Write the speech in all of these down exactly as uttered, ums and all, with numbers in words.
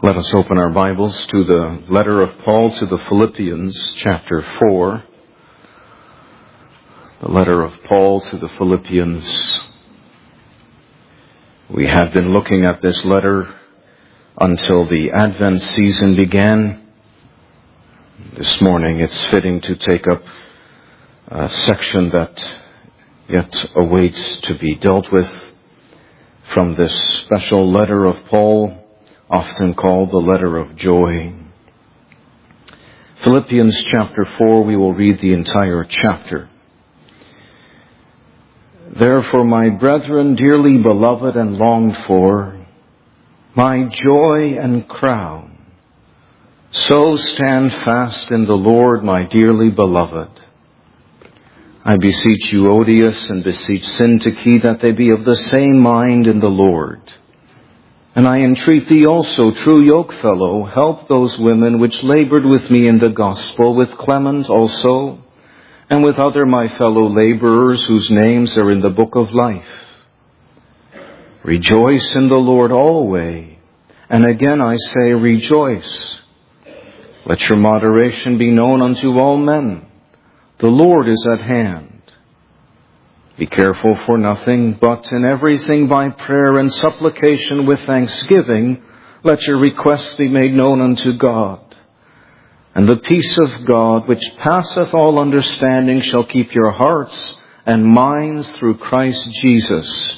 Let us open our Bibles to the letter of Paul to the Philippians, chapter four. The letter of Paul to the Philippians. We have been looking at this letter until the Advent season began. This morning it's fitting to take up a section that yet awaits to be dealt with from this special letter of Paul, often called the letter of joy. Philippians chapter four, we will read the entire chapter. Therefore, my brethren, dearly beloved and longed for, my joy and crown, so stand fast in the Lord, my dearly beloved. I beseech Euodias and beseech Syntyche that they be of the same mind in the Lord. And I entreat thee also, true yokefellow, help those women which labored with me in the gospel, with Clement also, and with other my fellow laborers whose names are in the book of life. Rejoice in the Lord always, and again I say rejoice. Let your moderation be known unto all men. The Lord is at hand. Be careful for nothing, but in everything by prayer and supplication with thanksgiving, let your requests be made known unto God. And the peace of God, which passeth all understanding, shall keep your hearts and minds through Christ Jesus.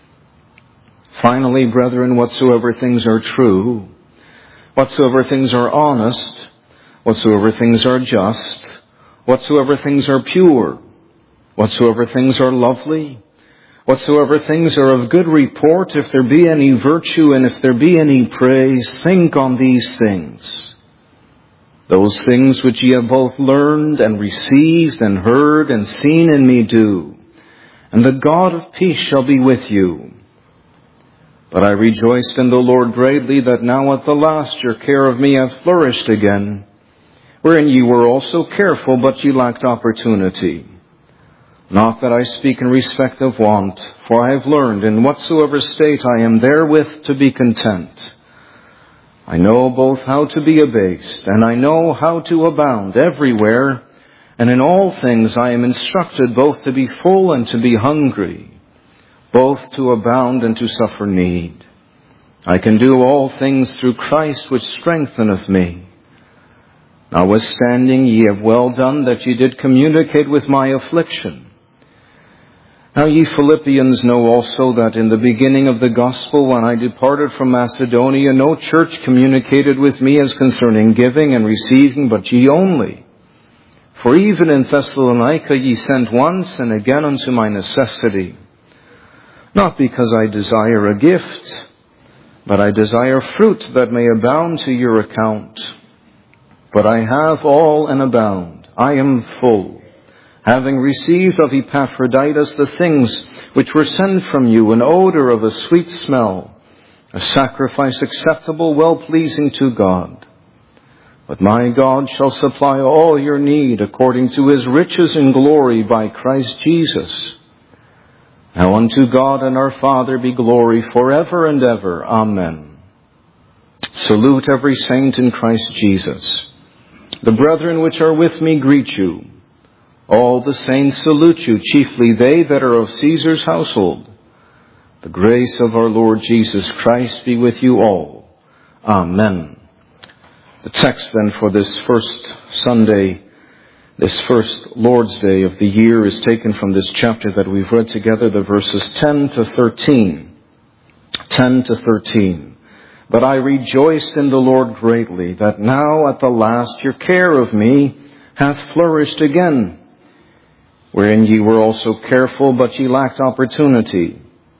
Finally, brethren, whatsoever things are true, whatsoever things are honest, whatsoever things are just, whatsoever things are pure, whatsoever things are lovely, whatsoever things are of good report, if there be any virtue and if there be any praise, think on these things. Those things which ye have both learned and received and heard and seen in me do, and the God of peace shall be with you. But I rejoiced in the Lord greatly that now at the last your care of me hath flourished again, wherein ye were also careful, but ye lacked opportunity. Not that I speak in respect of want, for I have learned in whatsoever state I am therewith to be content. I know both how to be abased, and I know how to abound everywhere, and in all things I am instructed both to be full and to be hungry, both to abound and to suffer need. I can do all things through Christ which strengtheneth me. Notwithstanding, ye have well done that ye did communicate with my affliction. Now ye Philippians know also that in the beginning of the gospel, when I departed from Macedonia, no church communicated with me as concerning giving and receiving, but ye only. For even in Thessalonica ye sent once and again unto my necessity. Not because I desire a gift, but I desire fruit that may abound to your account. But I have all and abound. I am full, having received of Epaphroditus the things which were sent from you, an odor of a sweet smell, a sacrifice acceptable, well-pleasing to God. But my God shall supply all your need according to his riches in glory by Christ Jesus. Now unto God and our Father be glory forever and ever. Amen. Salute every saint in Christ Jesus. The brethren which are with me greet you. All the saints salute you, chiefly they that are of Caesar's household. The grace of our Lord Jesus Christ be with you all. Amen. The text then for this first Sunday, this first Lord's Day of the year, is taken from this chapter that we've read together, the verses ten to thirteen. ten to thirteen. But I rejoiced in the Lord greatly, that now at the last your care of me hath flourished again, wherein ye were also careful, but ye lacked opportunity.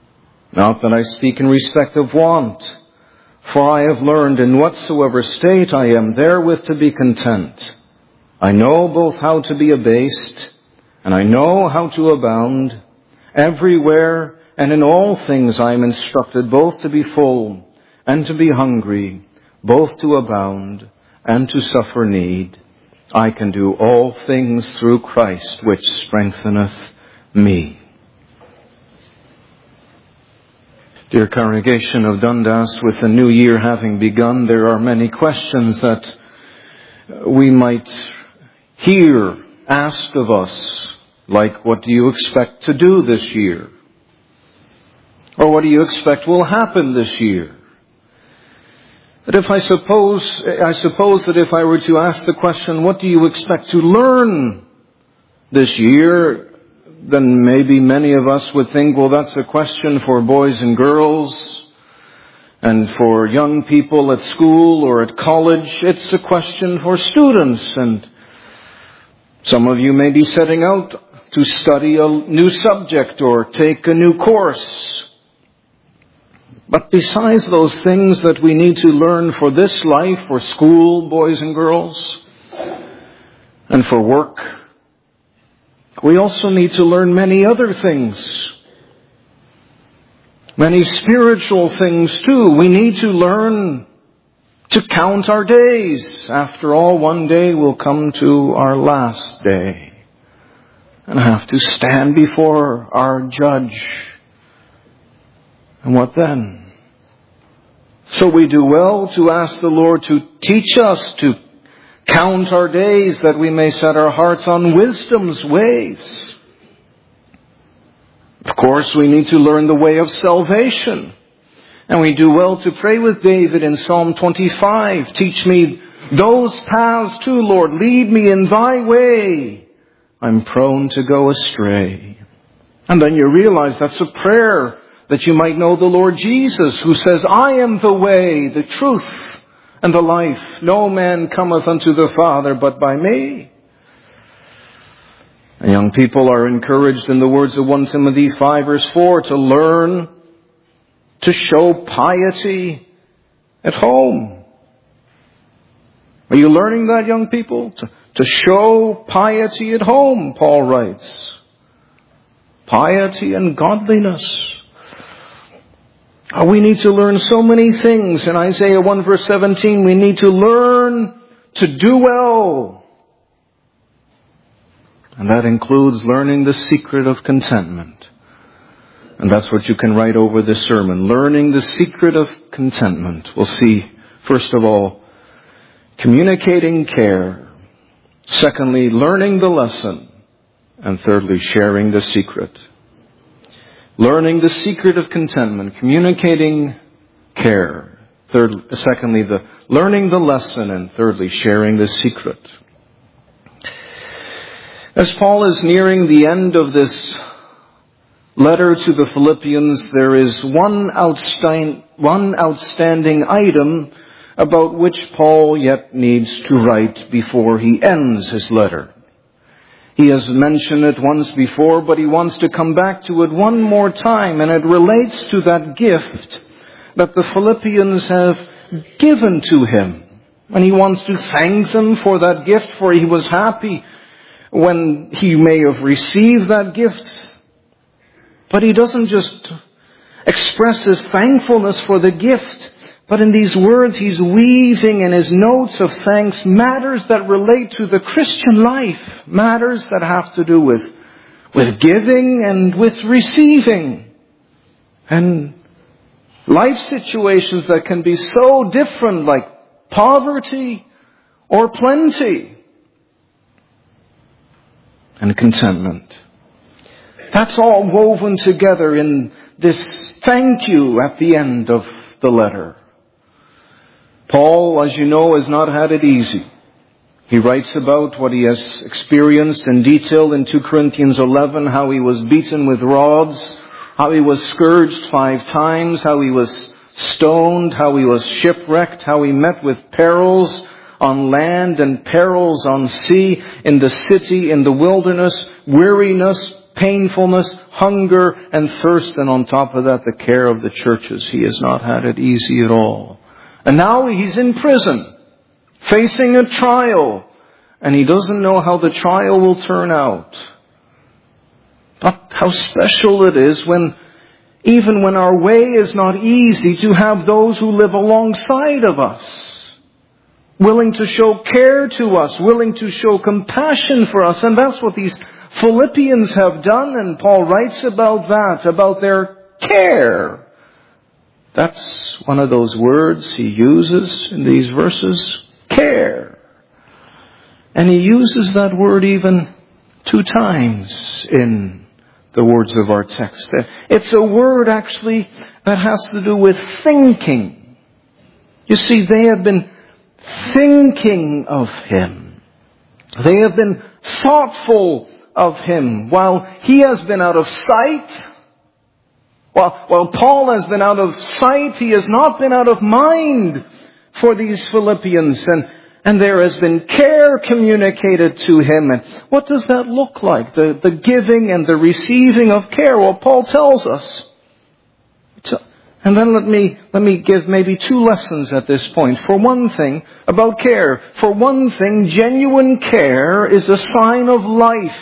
Not that I speak in respect of want, for I have learned in whatsoever state I am therewith to be content. I know both how to be abased, and I know how to abound. Everywhere and in all things I am instructed both to be full and to be hungry, both to abound and to suffer need. I can do all things through Christ which strengtheneth me. Dear congregation of Dundas, with the new year having begun, there are many questions that we might hear asked of us, like, what do you expect to do this year? Or what do you expect will happen this year? But if I suppose, I suppose that if I were to ask the question, what do you expect to learn this year? Then maybe many of us would think, well, that's a question for boys and girls and for young people at school or at college. It's a question for students. And some of you may be setting out to study a new subject or take a new course. But besides those things that we need to learn for this life, for school, boys and girls, and for work, we also need to learn many other things. Many spiritual things too. We need to learn to count our days. After all, one day will come to our last day and have to stand before our judge. And what then? So we do well to ask the Lord to teach us to count our days, that we may set our hearts on wisdom's ways. Of course, we need to learn the way of salvation. And we do well to pray with David in Psalm twenty-five. Teach me those paths too, Lord. Lead me in thy way. I'm prone to go astray. And then you realize that's a prayer that you might know the Lord Jesus, who says, I am the way, the truth, and the life. No man cometh unto the Father but by me. And young people are encouraged in the words of First Timothy five verse four to learn to show piety at home. Are you learning that, young people? To, to show piety at home, Paul writes. Piety and godliness. We need to learn so many things. In Isaiah one verse seventeen, we need to learn to do well. And that includes learning the secret of contentment. And that's what you can write over this sermon. Learning the secret of contentment. We'll see, first of all, communicating care. Secondly, learning the lesson. And thirdly, sharing the secret. Learning the secret of contentment, communicating care. Third, secondly, the learning the lesson, and thirdly, sharing the secret. As Paul is nearing the end of this letter to the Philippians, there is one outstanding, one outstanding item about which Paul yet needs to write before he ends his letter. He has mentioned it once before, but he wants to come back to it one more time, and it relates to that gift that the Philippians have given to him. And he wants to thank them for that gift, for he was happy when he may have received that gift. But he doesn't just express his thankfulness for the gift, but in these words he's weaving in his notes of thanks matters that relate to the Christian life, matters that have to do with, with giving and with receiving, and life situations that can be so different, like poverty or plenty, and contentment. That's all woven together in this thank you at the end of the letter. Paul, as you know, has not had it easy. He writes about what he has experienced in detail in Second Corinthians eleven, how he was beaten with rods, how he was scourged five times, how he was stoned, how he was shipwrecked, how he met with perils on land and perils on sea, in the city, in the wilderness, weariness, painfulness, hunger, and thirst, and on top of that, the care of the churches. He has not had it easy at all. And now he's in prison, facing a trial, and he doesn't know how the trial will turn out. But how special it is when, even when our way is not easy, to have those who live alongside of us, willing to show care to us, willing to show compassion for us. And that's what these Philippians have done, and Paul writes about that, about their care That's one of those words he uses in these verses. Care. And he uses that word even two times in the words of our text. It's a word actually that has to do with thinking. You see, they have been thinking of Him. They have been thoughtful of Him while He has been out of sight. While, while Paul has been out of sight, he has not been out of mind for these Philippians. And, and there has been care communicated to him. And what does that look like? The, the giving and the receiving of care. Well, Paul tells us. And then let me, let me give maybe two lessons at this point. For one thing, about care. For one thing, genuine care is a sign of life.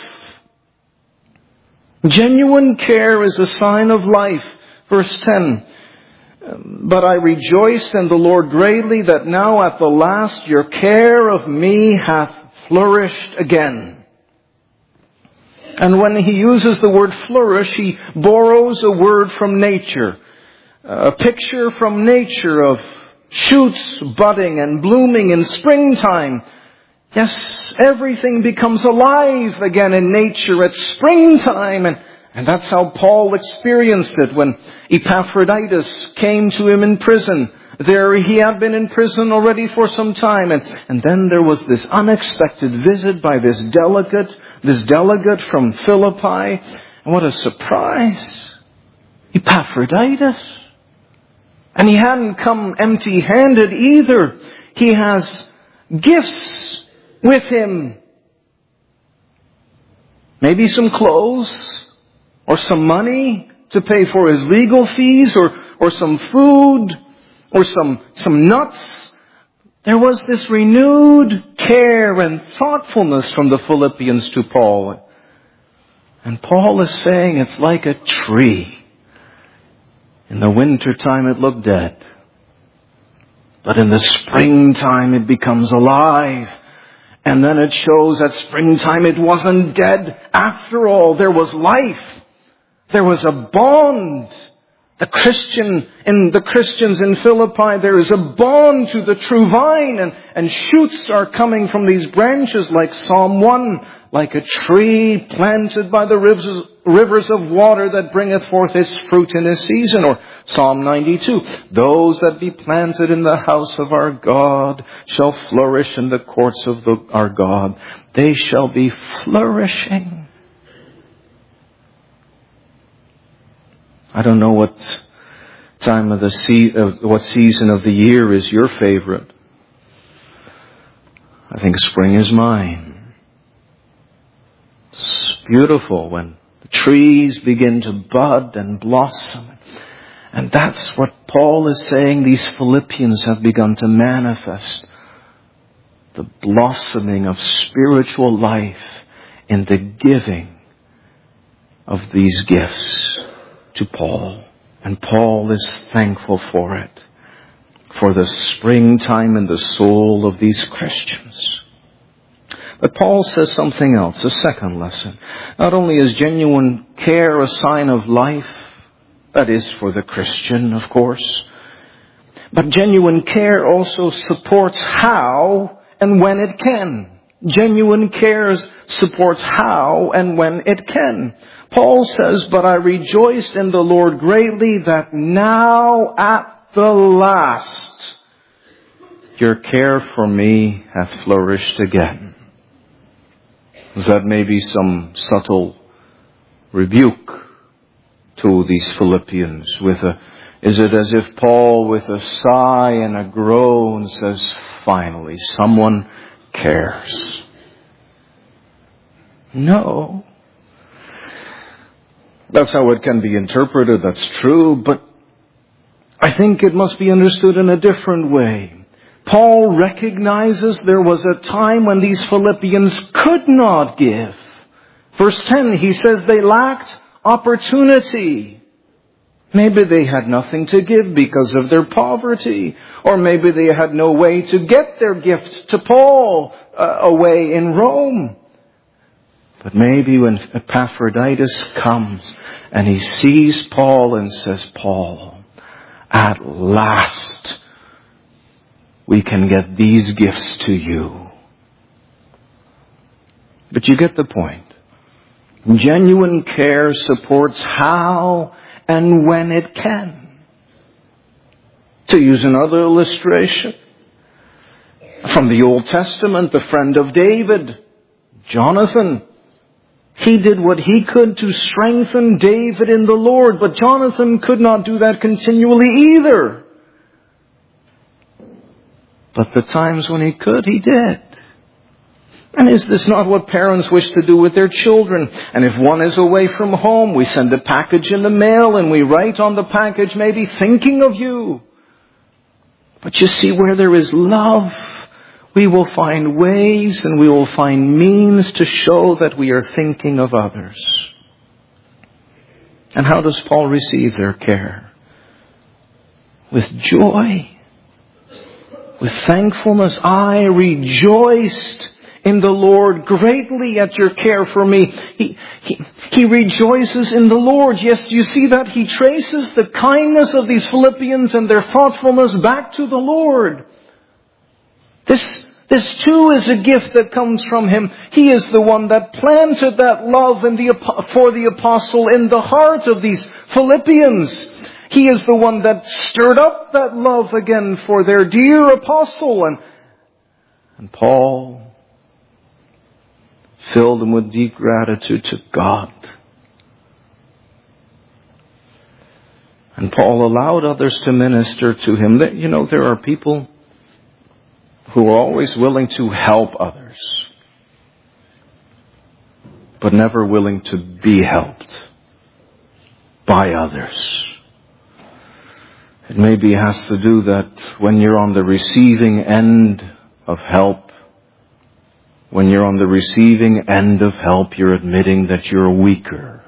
Genuine care is a sign of life. Verse ten. But I rejoiced in the Lord greatly that now at the last your care of me hath flourished again. And when he uses the word flourish, he borrows a word from nature. A picture from nature of shoots budding and blooming in springtime. Yes, everything becomes alive again in nature at springtime. And, and that's how Paul experienced it when Epaphroditus came to him in prison. There he had been in prison already for some time. And, and then there was this unexpected visit by this delegate, this delegate from Philippi. And what a surprise. Epaphroditus. And he hadn't come empty-handed either. He has gifts with him. Maybe some clothes or some money to pay for his legal fees or, or some food or some, some nuts. There was this renewed care and thoughtfulness from the Philippians to Paul. And Paul is saying it's like a tree. In the wintertime it looked dead. But in the springtime it becomes alive. And then it shows at springtime it wasn't dead after all. There was life. There was a bond. The Christian, in the Christians in Philippi, there is a bond to the true vine. And, and shoots are coming from these branches like Psalm one. Like a tree planted by the rivers, rivers of water that bringeth forth its fruit in his season. Or Psalm ninety-two. Those that be planted in the house of our God shall flourish in the courts of the, our God. They shall be flourishing. I don't know what time of the se- uh, what season of the year is your favorite. I think spring is mine. It's beautiful when the trees begin to bud and blossom. And that's what Paul is saying these Philippians have begun to manifest. The blossoming of spiritual life in the giving of these gifts to Paul. And Paul is thankful for it. For the springtime in the soul of these Christians. But Paul says something else, a second lesson. Not only is genuine care a sign of life, that is for the Christian, of course, but genuine care also supports how and when it can. Genuine care supports how and when it can. Paul says, but I rejoiced in the Lord greatly that now at the last your care for me hath flourished again. Is that maybe some subtle rebuke to these Philippians? With a, is it as if Paul, with a sigh and a groan, says, finally, someone cares? No. That's how it can be interpreted, that's true, but I think it must be understood in a different way. Paul recognizes there was a time when these Philippians could not give. Verse ten, he says they lacked opportunity. Maybe they had nothing to give because of their poverty. Or maybe they had no way to get their gift to Paul uh, away in Rome. But maybe when Epaphroditus comes and he sees Paul and says, Paul, at last we can get these gifts to you. But you get the point. Genuine care supports how and when it can. To use another illustration, from the Old Testament, the friend of David, Jonathan, he did what he could to strengthen David in the Lord, but Jonathan could not do that continually either. But the times when he could, he did. And is this not what parents wish to do with their children? And if one is away from home, we send a package in the mail and we write on the package, maybe thinking of you. But you see, where there is love, we will find ways and we will find means to show that we are thinking of others. And how does Paul receive their care? With joy. With thankfulness. I rejoiced in the Lord greatly at your care for me. He, he, he rejoices in the Lord. Yes, you see that? He traces the kindness of these Philippians and their thoughtfulness back to the Lord. This, this too is a gift that comes from Him. He is the one that planted that love in the, for the apostle in the hearts of these Philippians. He is the one that stirred up that love again for their dear apostle. And, and Paul filled them with deep gratitude to God. And Paul allowed others to minister to him. That, you know, there are people who are always willing to help others, but never willing to be helped by others. It maybe has to do that when you're on the receiving end of help, when you're on the receiving end of help, you're admitting that you're weaker.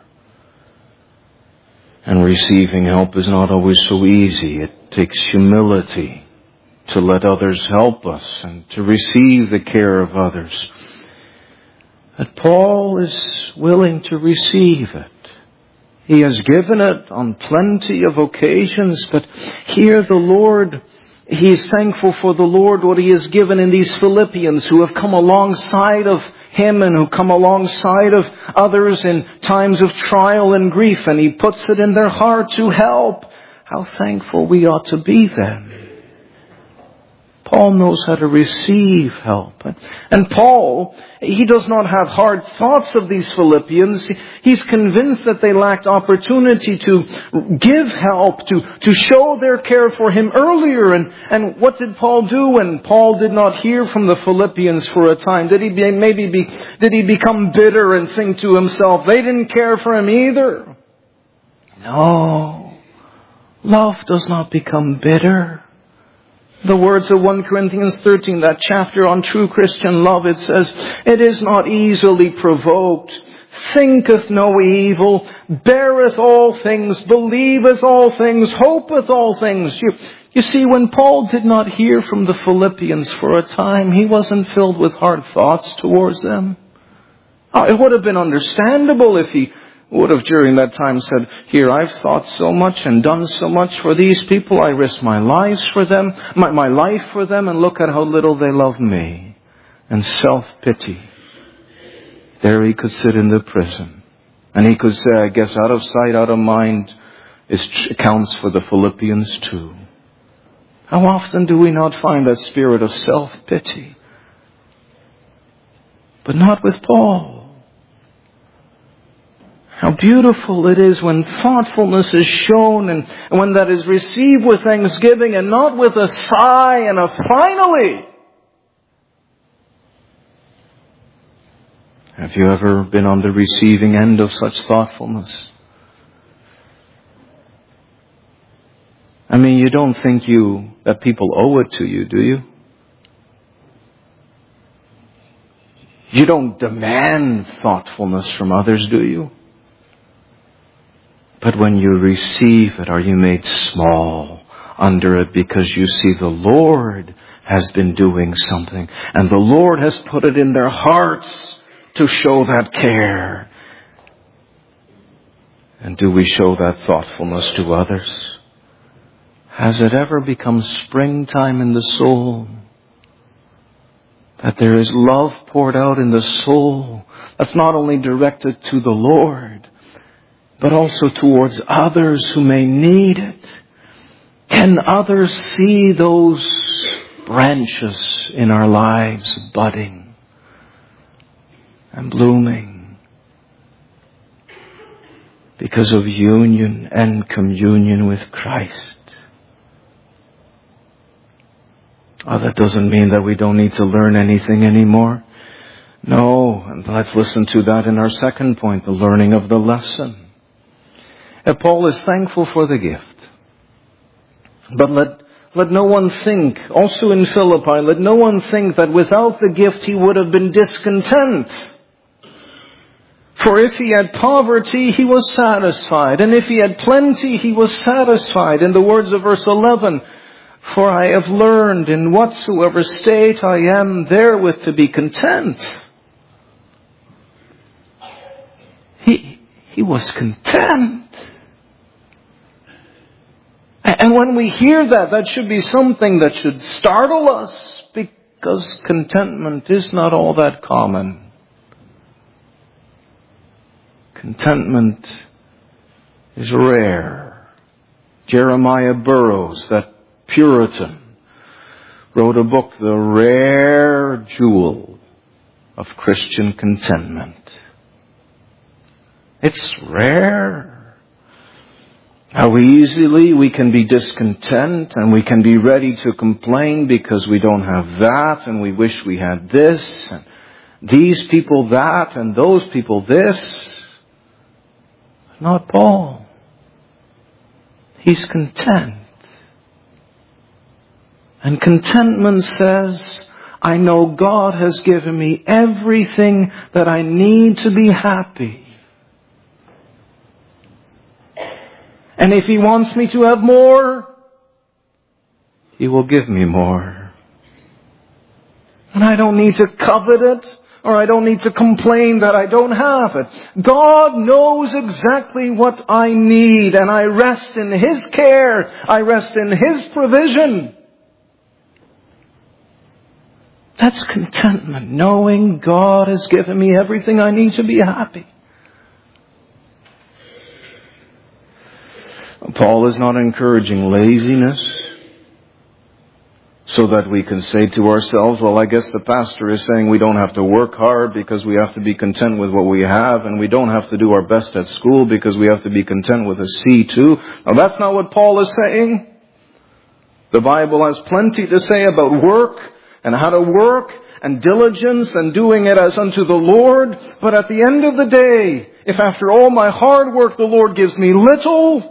And receiving help is not always so easy. It takes humility to let others help us and to receive the care of others. But Paul is willing to receive it. He has given it on plenty of occasions, but here the Lord, he is thankful for the Lord, what He has given in these Philippians who have come alongside of him and who come alongside of others in times of trial and grief, and He puts it in their heart to help. How thankful we ought to be then. Paul knows how to receive help. And Paul, he does not have hard thoughts of these Philippians. He's convinced that they lacked opportunity to give help, to, to show their care for him earlier. And, and what did Paul do when Paul did not hear from the Philippians for a time? Did he be, maybe be, did he become bitter and think to himself, they didn't care for him either? No. Love does not become bitter. The words of First Corinthians thirteen, that chapter on true Christian love, it says, it is not easily provoked, thinketh no evil, beareth all things, believeth all things, hopeth all things. You, you see, when Paul did not hear from the Philippians for a time, he wasn't filled with hard thoughts towards them. Oh, it would have been understandable if he would have during that time said, here, I've thought so much and done so much for these people. I risked my lives for them, my, my life for them, and look at how little they love me. And self-pity. There he could sit in the prison. And he could say, I guess out of sight, out of mind, is accounts for the Philippians too. How often do we not find that spirit of self-pity? But not with Paul. How beautiful it is when thoughtfulness is shown and when that is received with thanksgiving and not with a sigh and a finally. Have you ever been on the receiving end of such thoughtfulness? I mean, you don't think you that people owe it to you, do you? You don't demand thoughtfulness from others, do you? But when you receive it, are you made small under it because you see the Lord has been doing something and the Lord has put it in their hearts to show that care? And do we show that thoughtfulness to others? Has it ever become springtime in the soul? That there is love poured out in the soul that's not only directed to the Lord, but also towards others who may need it. Can others see those branches in our lives budding and blooming because of union and communion with Christ? Oh, that doesn't mean that we don't need to learn anything anymore. No, and let's listen to that in our second point, the learning of the lesson. And Paul is thankful for the gift. But let, let no one think, also in Philippi, let no one think that without the gift he would have been discontent. For if he had poverty, he was satisfied. And if he had plenty, he was satisfied. In the words of verse eleven, for I have learned in whatsoever state I am therewith to be content. He, he was content. And when we hear that, that should be something that should startle us, because contentment is not all that common. Contentment is rare. Jeremiah Burroughs, that Puritan, wrote a book, The Rare Jewel of Christian Contentment. It's rare. How easily we can be discontent and we can be ready to complain because we don't have that and we wish we had this and these people that and those people this. Not Paul. He's content. And contentment says, I know God has given me everything that I need to be happy. And if He wants me to have more, He will give me more. And I don't need to covet it, or I don't need to complain that I don't have it. God knows exactly what I need, and I rest in His care. I rest in His provision. That's contentment, knowing God has given me everything I need to be happy. Paul is not encouraging laziness so that we can say to ourselves, well, I guess the pastor is saying we don't have to work hard because we have to be content with what we have, and we don't have to do our best at school because we have to be content with a C too. Now, that's not what Paul is saying. The Bible has plenty to say about work and how to work and diligence and doing it as unto the Lord. But at the end of the day, if after all my hard work the Lord gives me little,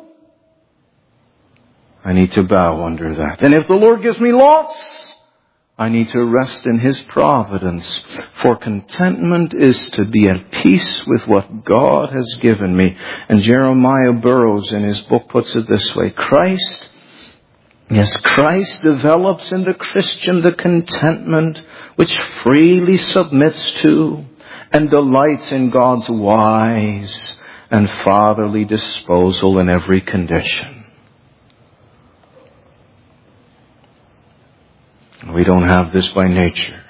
I need to bow under that. And if the Lord gives me lots, I need to rest in His providence. For contentment is to be at peace with what God has given me. And Jeremiah Burroughs in his book puts it this way. Christ, yes, Christ develops in the Christian the contentment which freely submits to and delights in God's wise and fatherly disposal in every condition. We don't have this by nature.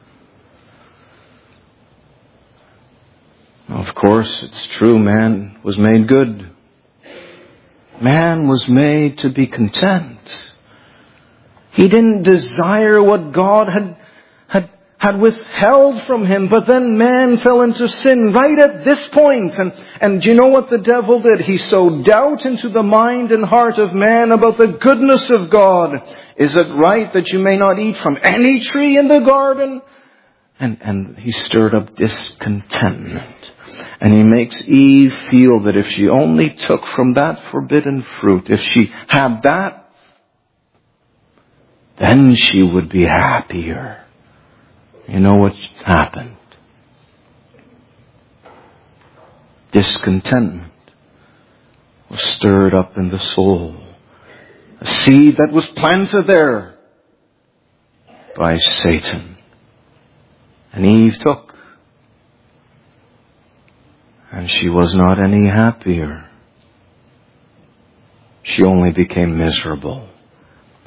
Of course, it's true, man was made good. Man was made to be content. He didn't desire what God had, had, had withheld from him, but then man fell into sin right at this point. And, and do you know what the devil did? He sowed doubt into the mind and heart of man about the goodness of God. Is it right that you may not eat from any tree in the garden? And, and he stirred up discontentment. And he makes Eve feel that if she only took from that forbidden fruit, if she had that, then she would be happier. You know what happened? Discontentment was stirred up in the soul. A seed that was planted there by Satan. And Eve took. And she was not any happier. She only became miserable.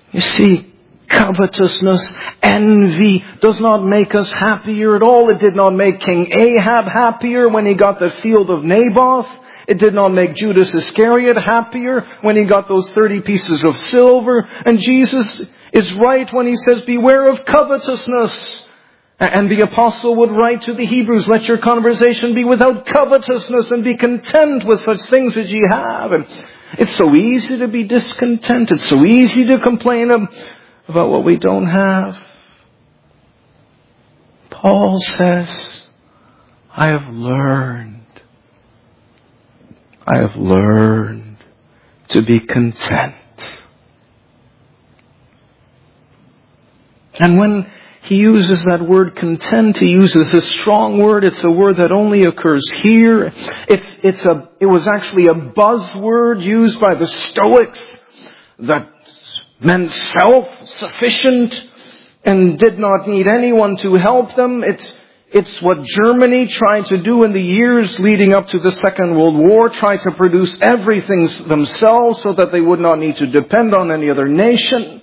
You see, covetousness, envy does not make us happier at all. It did not make King Ahab happier when he got the field of Naboth. It did not make Judas Iscariot happier when he got those thirty pieces of silver. And Jesus is right when he says, beware of covetousness. And the apostle would write to the Hebrews, let your conversation be without covetousness and be content with such things as ye have. And it's so easy to be discontent. It's so easy to complain about what we don't have. Paul says, I have learned, I have learned to be content. And when he uses that word content, he uses a strong word. It's a word that only occurs here. It's, it's a, it was actually a buzzword used by the Stoics that meant self-sufficient and did not need anyone to help them. It's, it's what Germany tried to do in the years leading up to the Second World War, tried to produce everything themselves so that they would not need to depend on any other nation.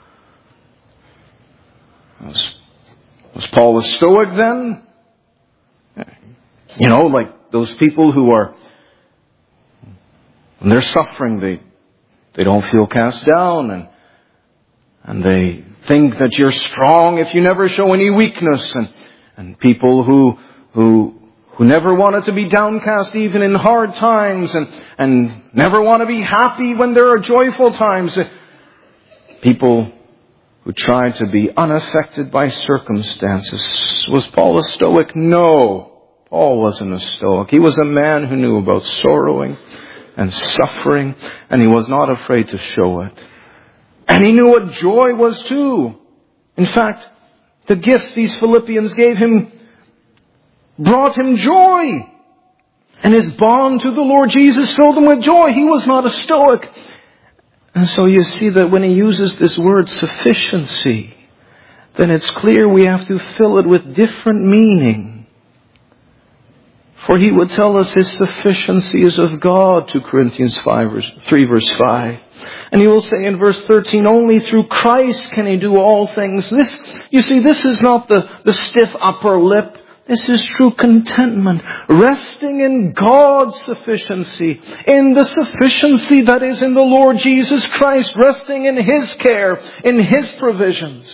Was, was Paul a Stoic then? You know, like those people who are, when they're suffering, they, they don't feel cast down, and, and they think that you're strong if you never show any weakness, and, and people who, who, who never wanted to be downcast even in hard times, and, and never want to be happy when there are joyful times. People who tried to be unaffected by circumstances. Was Paul a Stoic? No. Paul wasn't a Stoic. He was a man who knew about sorrowing and suffering, and he was not afraid to show it. And he knew what joy was too. In fact, the gifts these Philippians gave him brought him joy. And his bond to the Lord Jesus filled him with joy. He was not a Stoic. And so you see that when he uses this word sufficiency, then it's clear we have to fill it with different meaning. For he would tell us his sufficiency is of God, Second Corinthians five, three verse five. And he will say in verse thirteen, only through Christ can he do all things. This, you see, this is not the, the stiff upper lip. This is true contentment, resting in God's sufficiency, in the sufficiency that is in the Lord Jesus Christ, resting in His care, in His provisions.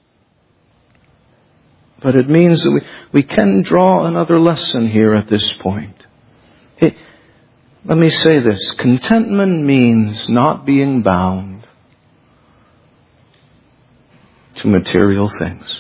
But it means that we, we can draw another lesson here at this point. It, let me say this, contentment means not being bound to material things.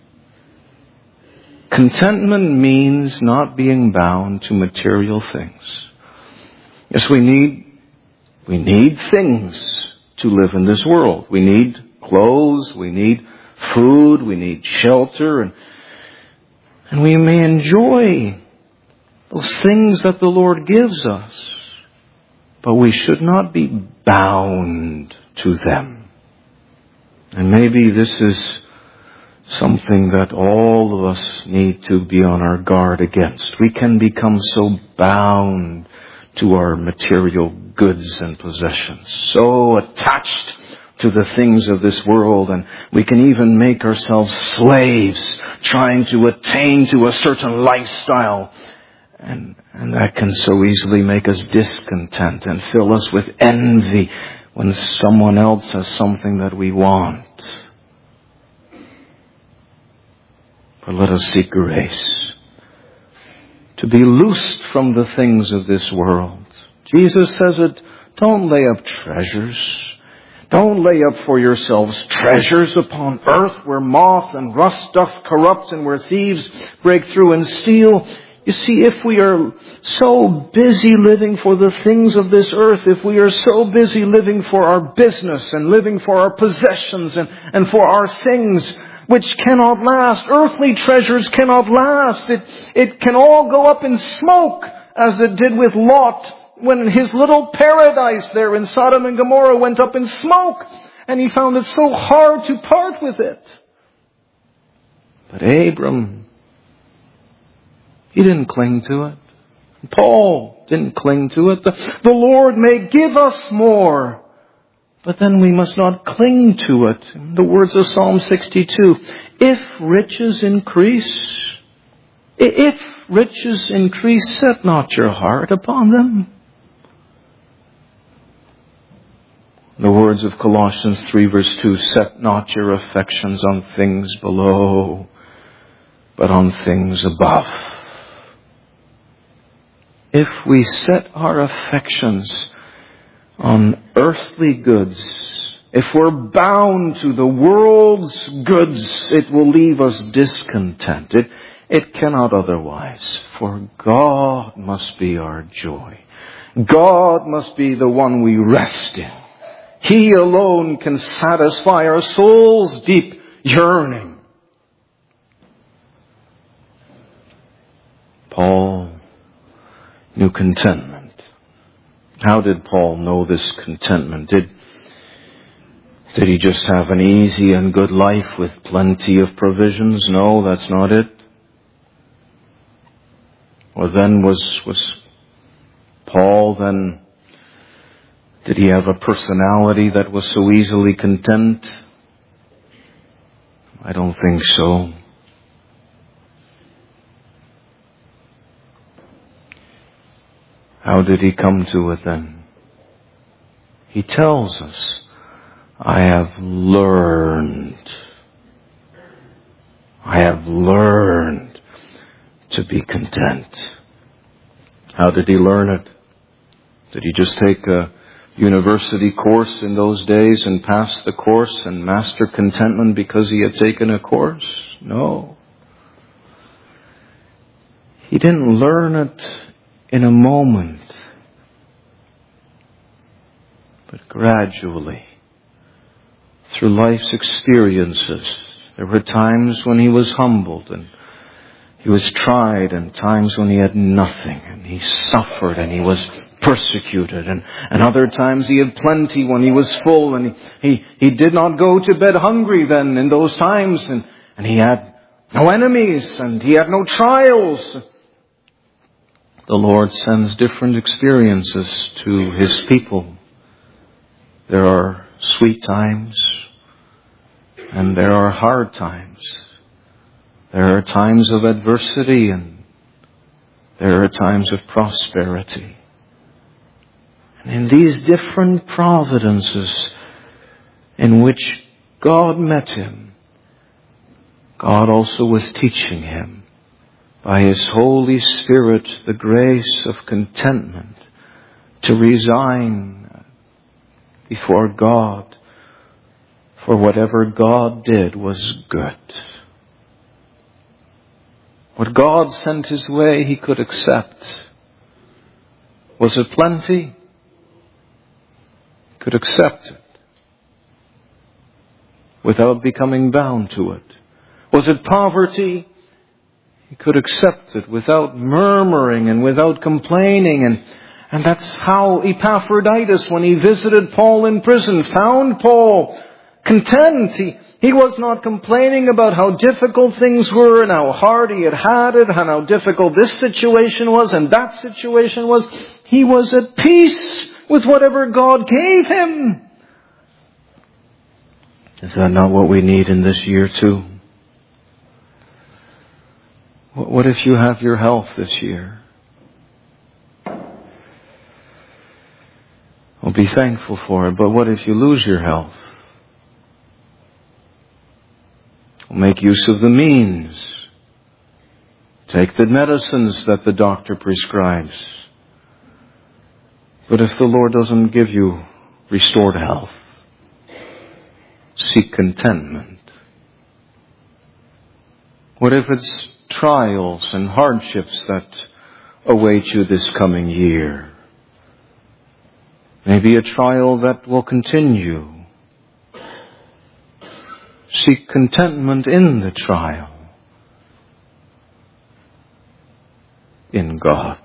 Contentment means not being bound to material things. Yes, we need, we need things to live in this world. We need clothes, we need food, we need shelter, and, and we may enjoy those things that the Lord gives us. But we should not be bound to them. And maybe this is something that all of us need to be on our guard against. We can become so bound to our material goods and possessions, so attached to the things of this world, and we can even make ourselves slaves trying to attain to a certain lifestyle. And, and that can so easily make us discontent and fill us with envy when someone else has something that we want. But let us seek grace to be loosed from the things of this world. Jesus says it, don't lay up treasures. Don't lay up for yourselves treasures upon earth where moth and rust doth corrupt and where thieves break through and steal. You see, if we are so busy living for the things of this earth, if we are so busy living for our business and living for our possessions and, and for our things, which cannot last. Earthly treasures cannot last. It, it can all go up in smoke, as it did with Lot when his little paradise there in Sodom and Gomorrah went up in smoke, and he found it so hard to part with it. But Abram, he didn't cling to it. Paul didn't cling to it. The, the Lord may give us more, But then we must not cling to it. The words of Psalm sixty-two, if riches increase, if riches increase, set not your heart upon them. The words of Colossians three verse two, set not your affections on things below, but on things above. If we set our affections on earthly goods, if we're bound to the world's goods, it will leave us discontented. It cannot otherwise, for God must be our joy. God must be the one we rest in. He alone can satisfy our soul's deep yearning. Paul knew contentment. How did Paul know this contentment? Did, did he just have an easy and good life with plenty of provisions? No, that's not it. Or then was, was Paul then, did he have a personality that was so easily content? I don't think so. How did he come to it then? He tells us, I have learned. I have learned to be content. How did he learn it? Did he just take a university course in those days and pass the course and master contentment because he had taken a course? No. He didn't learn it in a moment, but gradually, through life's experiences. There were times when he was humbled and he was tried, and times when he had nothing and he suffered and he was persecuted, and, and other times he had plenty when he was full, and he, he, he did not go to bed hungry then in those times, and, and he had no enemies and he had no trials. The Lord sends different experiences to His people. There are sweet times and there are hard times. There are times of adversity and there are times of prosperity. And in these different providences in which God met him, God also was teaching him by His Holy Spirit the grace of contentment to resign before God, for whatever God did was good. What God sent His way, He could accept. Was it plenty? He could accept it without becoming bound to it. Was it poverty? He could accept it without murmuring and without complaining. And, and that's how Epaphroditus, when he visited Paul in prison, found Paul content. He, he was not complaining about how difficult things were and how hard he had had it and how difficult this situation was and that situation was. He was at peace with whatever God gave him. Is that not what we need in this year too? What if you have your health this year? Well, be thankful for it, but what if you lose your health? Well, make use of the means. Take the medicines that the doctor prescribes. But if the Lord doesn't give you restored health, seek contentment. What if it's trials and hardships that await you this coming year? Maybe a trial that will continue. Seek contentment in the trial. In God.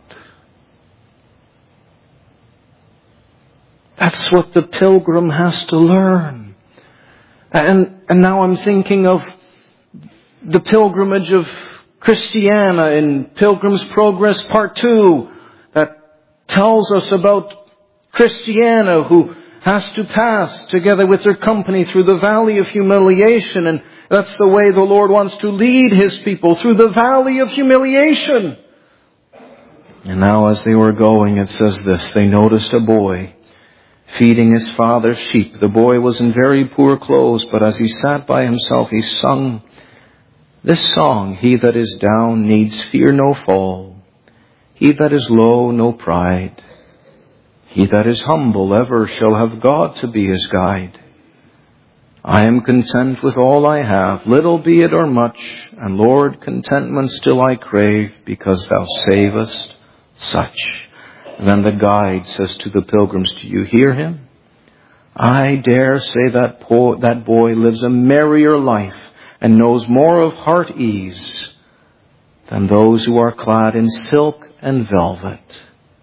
That's what the pilgrim has to learn. And, and now I'm thinking of the pilgrimage of Christiana in Pilgrim's Progress Part two, that tells us about Christiana who has to pass together with their company through the valley of humiliation. And that's the way the Lord wants to lead His people, through the valley of humiliation. And now as they were going, it says this, they noticed a boy feeding his father's sheep. The boy was in very poor clothes, but as he sat by himself, he sung this song, he that is down needs fear no fall. He that is low, no pride. He that is humble ever shall have God to be his guide. I am content with all I have, little be it or much, and Lord, contentment still I crave, because thou savest such. And then the guide says to the pilgrims, do you hear him? I dare say that, po- that boy lives a merrier life and knows more of heart ease than those who are clad in silk and velvet.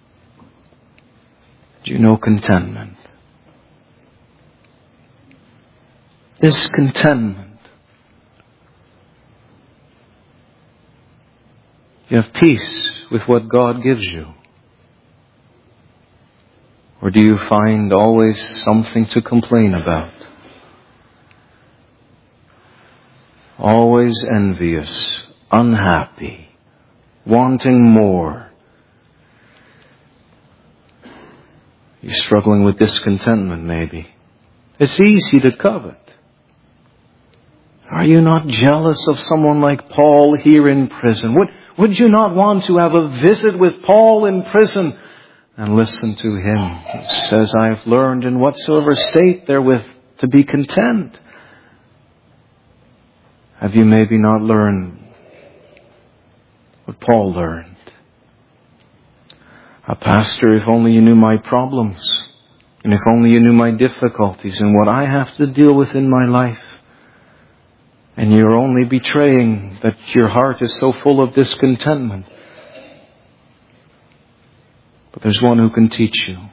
Do you know contentment? This contentment. You have peace with what God gives you. Or do you find always something to complain about? Always envious, unhappy, wanting more. You're struggling with discontentment, maybe. It's easy to covet. Are you not jealous of someone like Paul here in prison? Would, would you not want to have a visit with Paul in prison and listen to him? He says, I have learned in whatsoever state therewith to be content. Have you maybe not learned what Paul learned? A pastor, if only you knew my problems, and if only you knew my difficulties and what I have to deal with in my life, and you're only betraying that your heart is so full of discontentment. But there's one who can teach you.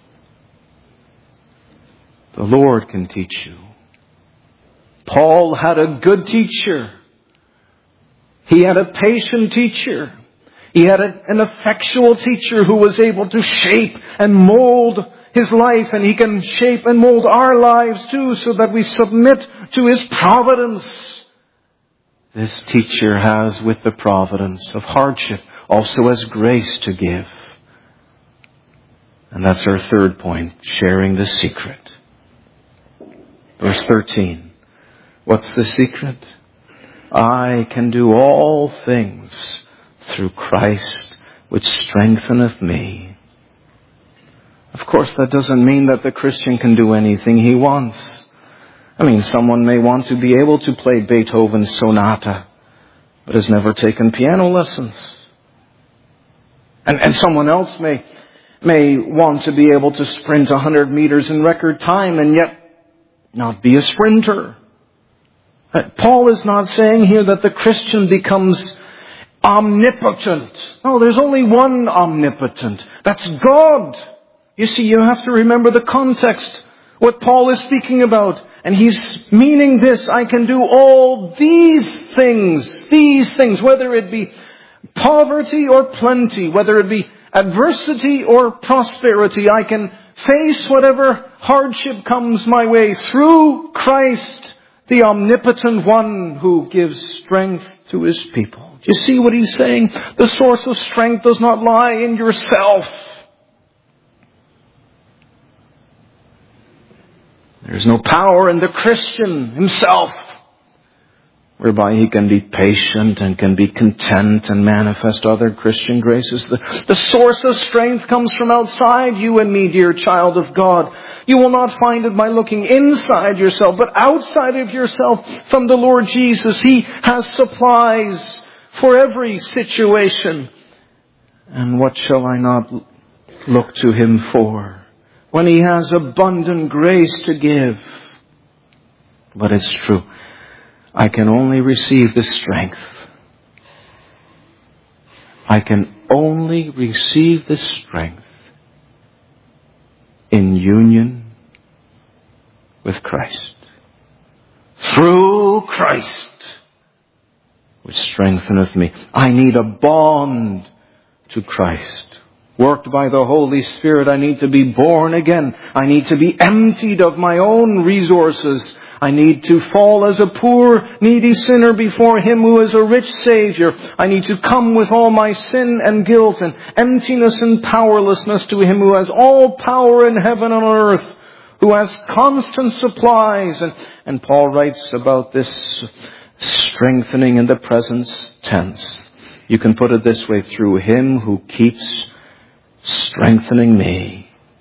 The Lord can teach you. Paul had a good teacher. He had a patient teacher. He had a, an effectual teacher who was able to shape and mold his life, and he can shape and mold our lives too, so that we submit to his providence. This teacher has, with the providence of hardship, also has grace to give. And that's our third point, sharing the secret. Verse thirteen. What's the secret? I can do all things through Christ, which strengtheneth me. Of course, that doesn't mean that the Christian can do anything he wants. I mean, someone may want to be able to play Beethoven's sonata, but has never taken piano lessons. And, and someone else may, may want to be able to sprint one hundred meters in record time and yet not be a sprinter. Paul is not saying here that the Christian becomes omnipotent. No, there's only one omnipotent. That's God. You see, you have to remember the context, what Paul is speaking about. And he's meaning this, I can do all these things, these things, whether it be poverty or plenty, whether it be adversity or prosperity. I can face whatever hardship comes my way through Christ, the omnipotent one who gives strength to his people. Do you see what he's saying? The source of strength does not lie in yourself. There's no power in the Christian himself, whereby he can be patient and can be content and manifest other Christian graces. The, the source of strength comes from outside you and me, dear child of God. You will not find it by looking inside yourself, but outside of yourself from the Lord Jesus. He has supplies for every situation. And what shall I not look to Him for when He has abundant grace to give? But it's true. I can only receive this strength. I can only receive this strength in union with Christ. Through Christ, which strengtheneth me. I need a bond to Christ. worked by the Holy Spirit. I need to be born again. I need to be emptied of my own resources. I need to fall as a poor, needy sinner before Him who is a rich Savior. I need to come with all my sin and guilt and emptiness and powerlessness to Him who has all power in heaven and on earth, who has constant supplies. And, and Paul writes about this strengthening in the present tense. You can put it this way: through Him who keeps strengthening me.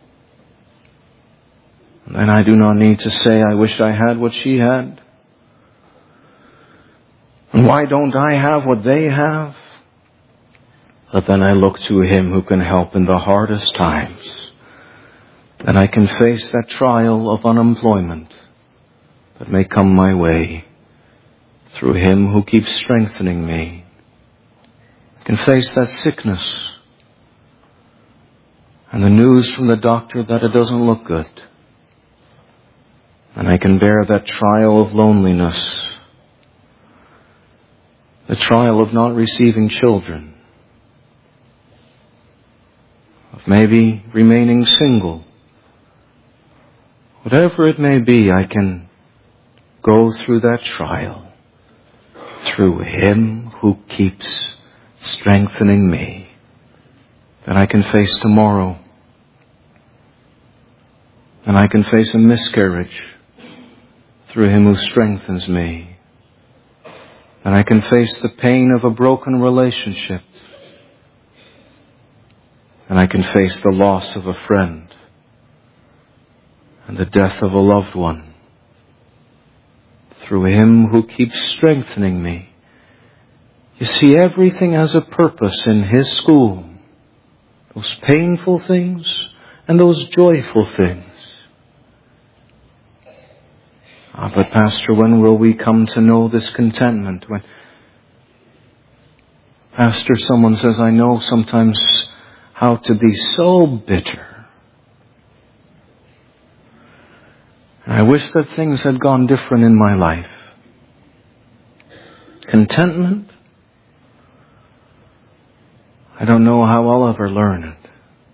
And I do not need to say, I wish I had what she had. And why don't I have what they have? But then I look to Him who can help in the hardest times. And I can face that trial of unemployment that may come my way through Him who keeps strengthening me. I can face that sickness and the news from the doctor that it doesn't look good. And I can bear that trial of loneliness, the trial of not receiving children, of maybe remaining single. Whatever it may be, I can go through that trial through Him who keeps strengthening me. Then I can face tomorrow. And I can face a miscarriage through Him who strengthens me. And I can face the pain of a broken relationship. And I can face the loss of a friend and the death of a loved one through Him who keeps strengthening me. You see, everything has a purpose in His school. Those painful things and those joyful things. Ah, but Pastor, when will we come to know this contentment? When, Pastor, someone says, I know sometimes how to be so bitter. And I wish that things had gone different in my life. Contentment? I don't know how I'll ever learn it.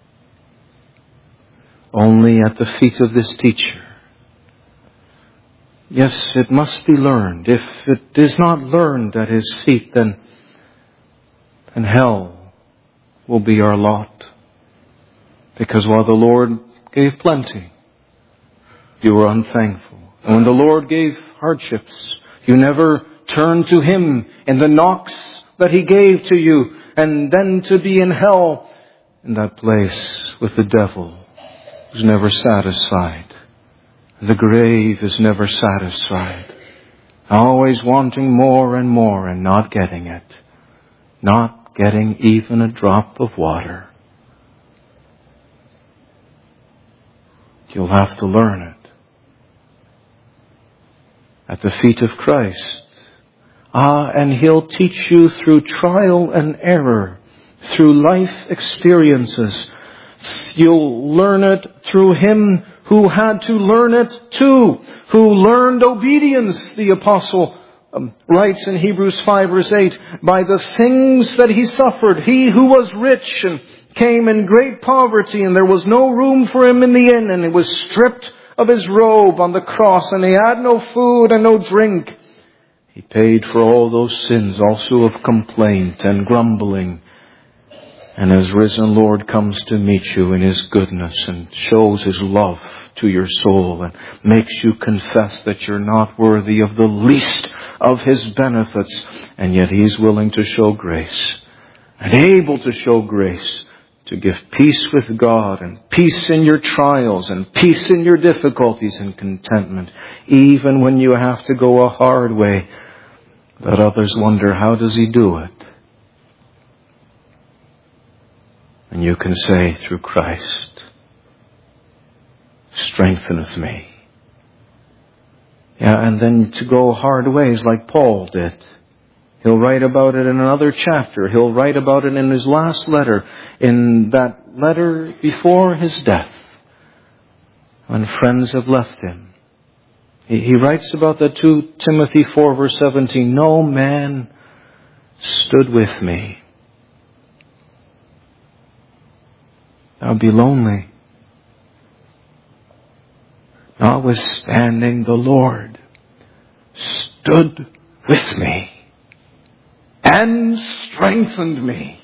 Only at the feet of this teacher. Yes, it must be learned. If it is not learned at His feet, then, then hell will be our lot. Because while the Lord gave plenty, you were unthankful. And when the Lord gave hardships, you never turned to Him in the knocks that He gave to you. And then to be in hell, in that place with the devil, who's never satisfied. The grave is never satisfied. Always wanting more and more and not getting it. Not getting even a drop of water. You'll have to learn it. At the feet of Christ. Ah, and He'll teach you through trial and error. Through life experiences. You'll learn it through Him who had to learn it too, who learned obedience, the apostle um, writes in Hebrews five verse eight, by the things that He suffered. He who was rich and came in great poverty, and there was no room for Him in the inn, and He was stripped of His robe on the cross, and He had no food and no drink. He paid for all those sins also of complaint and grumbling. And as risen Lord comes to meet you in His goodness and shows His love to your soul and makes you confess that you're not worthy of the least of His benefits, and yet He's willing to show grace and able to show grace to give peace with God and peace in your trials and peace in your difficulties and contentment, even when you have to go a hard way that others wonder, how does He do it? And you can say, through Christ, strengtheneth me. Yeah, and then to go hard ways like Paul did. He'll write about it in another chapter. He'll write about it in his last letter, in that letter before his death, when friends have left him. He, he writes about that to Timothy four verse seventeen, no man stood with me. I'll be lonely. Notwithstanding, the Lord stood with me and strengthened me.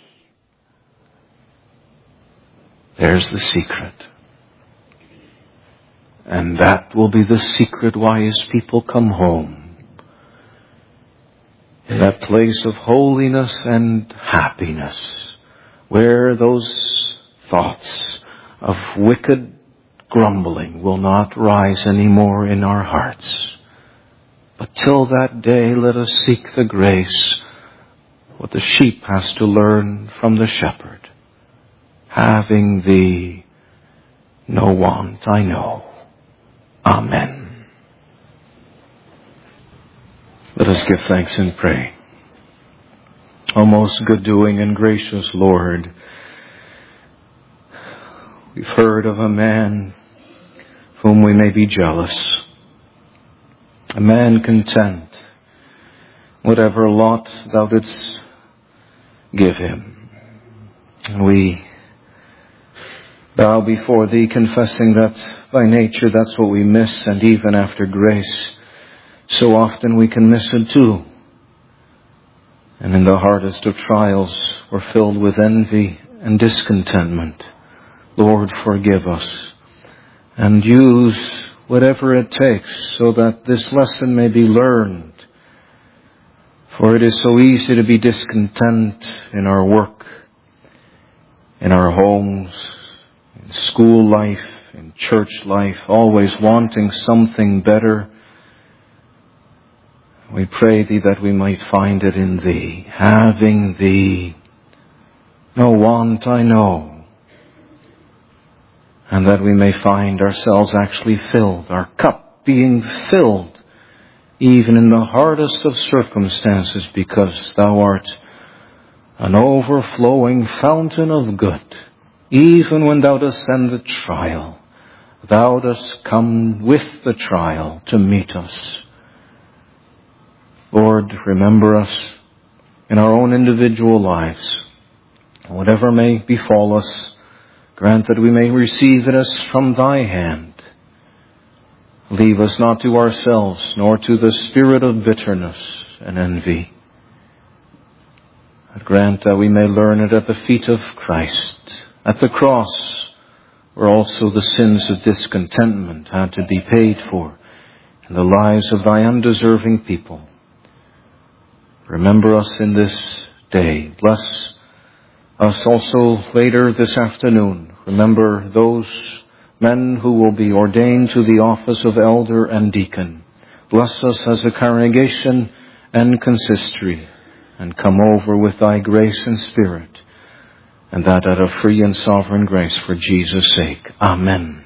There's the secret. And that will be the secret why His people come home. In that place of holiness and happiness, where those thoughts of wicked grumbling will not rise anymore in our hearts. But till that day, let us seek the grace, what the sheep has to learn from the shepherd. Having Thee, no want I know. Amen. Let us give thanks and pray. O most good-doing and gracious Lord, we've heard of a man whom we may be jealous, a man content, whatever lot Thou didst give him. And we bow before Thee, confessing that by nature that's what we miss, and even after grace, so often we can miss it too. And in the hardest of trials, we're filled with envy and discontentment. Lord, forgive us, and use whatever it takes so that this lesson may be learned. For it is so easy to be discontent in our work, in our homes, in school life, in church life, always wanting something better. We pray Thee that we might find it in Thee. Having Thee, no want I know. And that we may find ourselves actually filled, our cup being filled, even in the hardest of circumstances, because Thou art an overflowing fountain of good. Even when Thou dost send the trial, Thou dost come with the trial to meet us. Lord, remember us in our own individual lives. Whatever may befall us, grant that we may receive it as from Thy hand. Leave us not to ourselves, nor to the spirit of bitterness and envy. But grant that we may learn it at the feet of Christ, at the cross, where also the sins of discontentment had to be paid for in the lives of Thy undeserving people. Remember us in this day. Bless us also later this afternoon. Remember those men who will be ordained to the office of elder and deacon. Bless us as a congregation and consistory, and come over with Thy grace and Spirit, and that out of free and sovereign grace for Jesus' sake. Amen.